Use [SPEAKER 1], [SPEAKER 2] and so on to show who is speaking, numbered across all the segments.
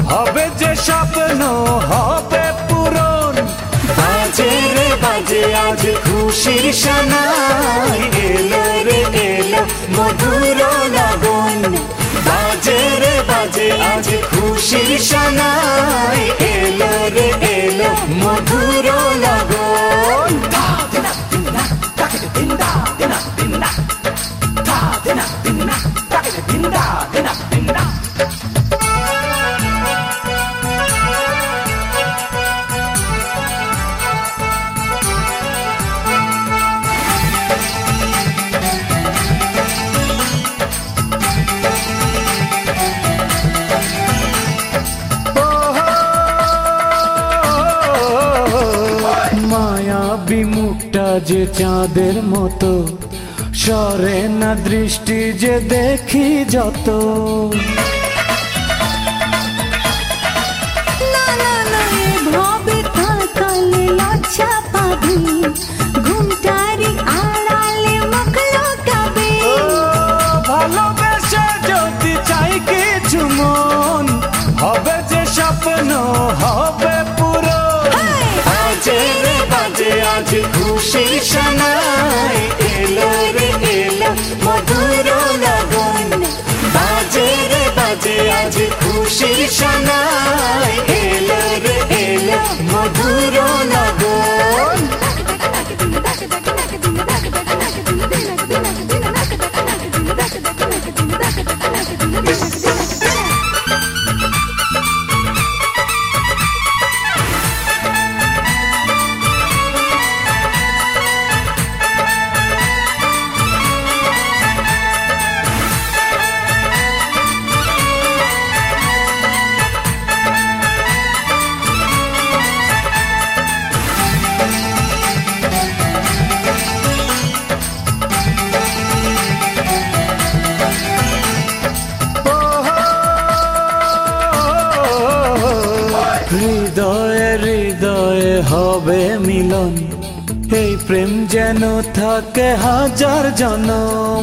[SPEAKER 1] হবে যে স্বপ্ন হবে পূরণ।
[SPEAKER 2] বাজে রে বাজে আজ খুশির সানাই, এলো রে এলো মধুর লগন। বাজে রে বাজে আজ খুশির সানাই, এলো রে এলো মধুর লগন।
[SPEAKER 1] মায়াবী মুখটা যে চাঁদের মতো, সরে না দৃষ্টি যে দেখি যত।
[SPEAKER 3] না না না এভাবে তাকালে লজ্জা পাবি, ঘুমটারি আড়ালে মুখ লুকাবি।
[SPEAKER 1] ভালোবেসে যদি চাই কিছু মন, হবে যে স্বপ্ন হবে পূরণ।
[SPEAKER 2] বাজে রে বাজে আজ খুশির সানাই, এলো রে এলো মধুর লগন। বাজে রে বাজে আজ খুশির সানাই, এলো রে এলো মধুর লগন।
[SPEAKER 1] হৃদয়ে হৃদয়ে হবে মিলন, এই প্রেম যেন থাকে হাজার জনম।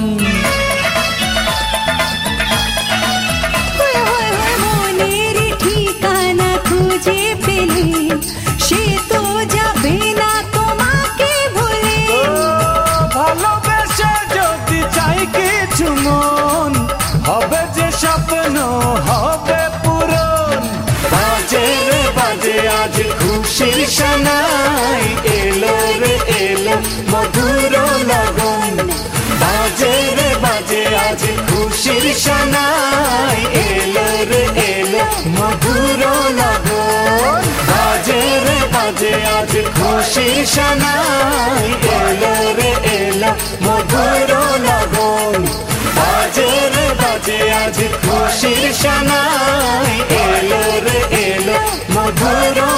[SPEAKER 3] মনের ঠিকানা খুঁজে পেলে সে তো যাবে না তোমাকে ভুলে।
[SPEAKER 1] ভালোবেসে যদি চাই কিছু মন, হবে যে স্বপ্ন হবে পূরণ।
[SPEAKER 2] বাজে রে বাজে আজ খুশির সানাই, এলো রে এলো মধুর লগন। বাজে রে বাজে আজ খুশির সানাই, এলো রে এলো মধুর লগন। বাজে রে বাজে আজ খুশির সানাই, এলো রে এলো মধুর লগন। বাজে রে বাজে আজ খুশির সানাই, এলো রে এলো মধুর